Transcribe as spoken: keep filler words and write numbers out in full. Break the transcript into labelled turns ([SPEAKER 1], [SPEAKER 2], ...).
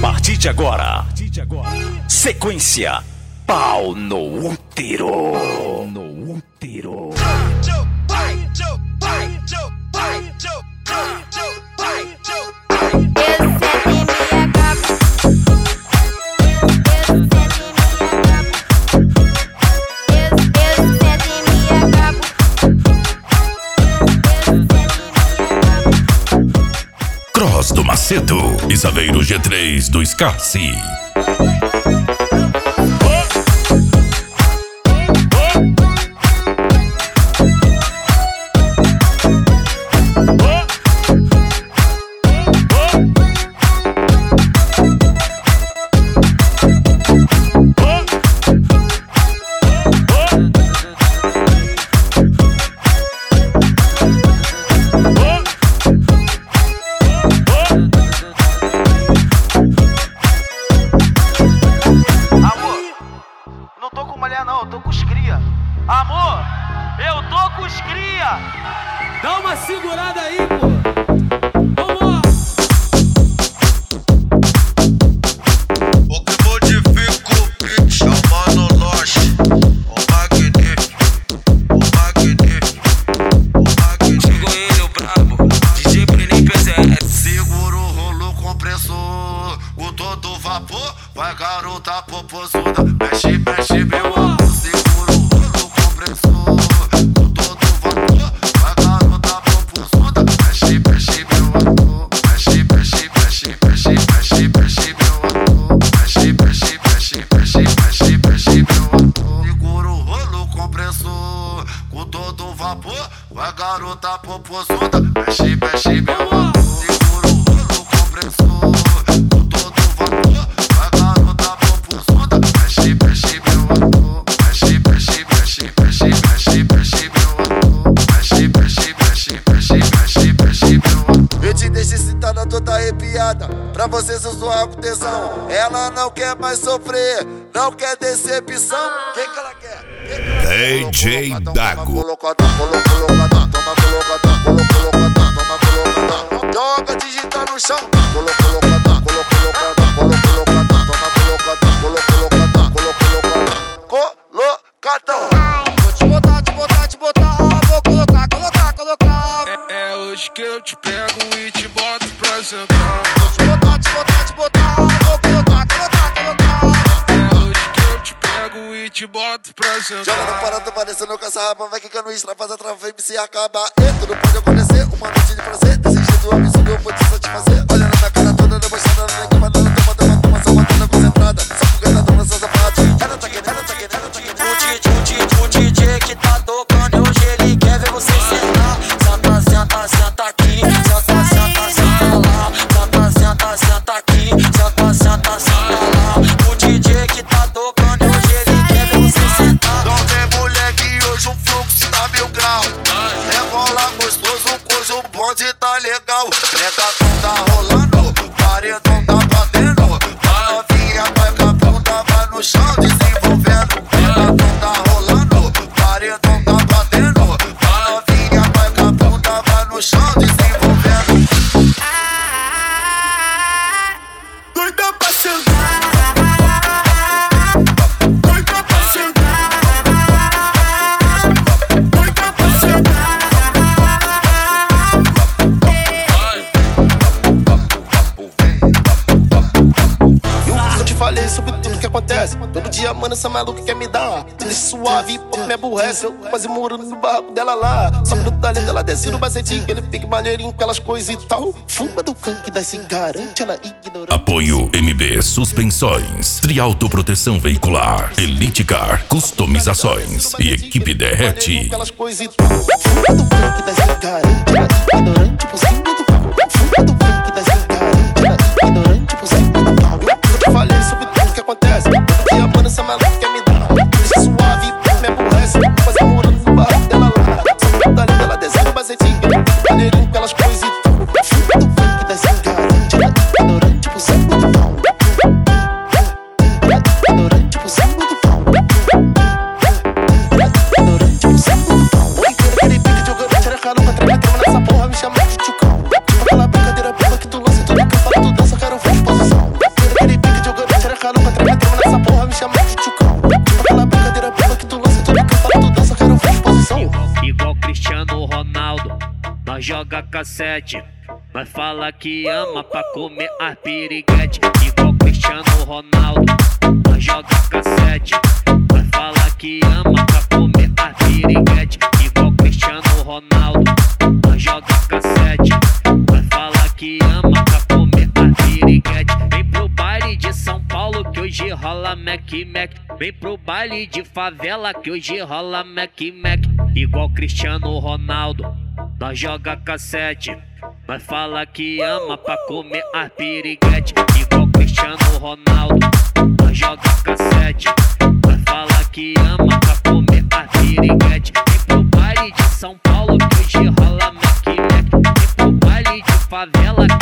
[SPEAKER 1] partir de agora, sequência Pau no Útero. No Útero.
[SPEAKER 2] Cross do Macedo e Saveiro G três do Scarci.
[SPEAKER 3] Dá uma segurada aí, pô. Vamos!
[SPEAKER 4] O que modifica o beat chamando Lost. O magnífico, o magnífico, o magnífico.
[SPEAKER 5] Chegou ele, o brabo, D J Brenin P Z.
[SPEAKER 4] Segura o rolo compressor, com todo vapor, vai garota popozuda. Mexe, mexe, meu amor. Segura o rolo compressor, com todo vapor, vai garota popozuda. Mexe, mexe, meu amor. Mexe, mexe, mexe, mexe, mexe, mexe, meu amor. Mexe, mexe, mexe, mexe, mexe, mexe, meu amor. Segura o rolo compressor, com todo vapor, vai garota popozuda. Mexe, mexe, meu amor. Segura o rolo compressor, com todo vapor, vai garota popozuda. Mexe, mexe, meu amor. Mexe, mexe, mexe, mexe, mexe, mexe, meu amor. Mexe, mexe, mexe, mexe, mexe, mexe, meu amor. Eu te deixo excitada, toda arrepiada, pra você se zoar com tesão. Ela não quer mais sofrer, não quer decepção. O que que ela quer?
[SPEAKER 2] D J Dago.
[SPEAKER 4] Colocadão, colocadão, toma colocadão, colocadão, toma colocadão. Joga digital no chão. Colocadão, colocadão, colocadão, toma colocadão, colocadão, colocadão, colocadão. Vou te botar, te botar, te botar, vou colocar, colocar, colocar.
[SPEAKER 5] É, é hoje que eu te pego e te boto pra sentar.
[SPEAKER 4] Vou te botar, te botar, te botar, vou colocar, colocar, colocar.
[SPEAKER 5] É hoje que eu te pego e te boto pra sentar.
[SPEAKER 4] Joga no parado, parecendo caçarrapa, vai quicando extra, faz a trava, M C acaba. E tudo pode acontecer, uma noite de prazer. Desse jeito o absurdo eu vou te satisfazer. Olha na minha cara toda debochada, na minha mandando, toma, toma, toma, só batendo concentrada. Só fogueira, toma, só safado. Ela tá querendo, ela tá querendo, ela tá querendo.
[SPEAKER 6] O D J, o D J, o D J que tá tocando, hoje ele quer ver você sentar. Senta, senta, senta aqui, senta, senta, senta lá. Senta, senta, senta aqui, senta, senta, senta lá. O D J que tá tocando, hoje ele quer ver você sentar.
[SPEAKER 4] Não tem moleque, hoje o fluxo tá mil grau. Rebola gostoso, cujo o bonde tá legal. Pregatão tá rolando, paredão tá batendo. A novinha vai com a bunda, vai no chão desenvolvendo. Pregatão tá rolando, paredão tá batendo. A novinha vai com a bunda, vai no chão desenvolvendo.
[SPEAKER 3] Doida pra sentar. Doida pra sentar. Doida pra sentar.
[SPEAKER 7] Eu te falei sobre tudo que acontece. Todo dia, mano, essa maluca quer me dar. Te deixa suave, pô, me aborrece. Eu quase moro no barraco dela lá. Só no talento, ela desce no bacetinho. Ele fica maneirinho com aquelas coisas e tal. Fuma do canque, daí se garante, ela ignora.
[SPEAKER 2] Apoio M B Suspensões, Triauto Proteção Veicular, Elite Car Customizações e Equipe Derrete.
[SPEAKER 7] Aquelas coisas e tal. Fuma do canque, daí se garante, ela ignorante por cima do pau. Fuma do canque, daí se garante, ela ignorante por cima do pau. Eu te falei sobre tudo que acontece. Todo dia, mano, essa maluca quer me dar. Deixa suave, pô, me aborrece. Quase moro no barraco dela lá. Só no talento, ela desce no bacetinho. Ele fica maneirinho com aquelas coisas e tal. Fuma do canque, daí se garante, ela ignorante por cima do pau. Ignorante por cima do pau. Ignorante por cima do pau. Oi, quero aquele pique jogando, tira a cara pra trás, nessa porra, me chama de tchucão. Tipo aquela brincadeira boba que tu lança, tudo que eu falo, tu dança, quero ver os
[SPEAKER 8] joga cassete. Nós fala que ama pra comer as piriguete. Igual Cristiano Ronaldo, nós joga cassete. Nós fala que ama pra comer as piriguete. Igual Cristiano Ronaldo, nós joga cassete. Nós fala que ama pra comer as piriguete. Vem pro baile de São Paulo que hoje rola Mac Mac. Vem pro baile de favela que hoje rola Mac Mac. Igual Cristiano Ronaldo, nós joga cassete. Nós fala que ama pra comer as piriguete. Igual Cristiano Ronaldo, nós joga cassete. Nós fala que ama pra comer as piriguete. Vem pro baile de São Paulo que hoje rola Mac Mac. Vem pro baile de favela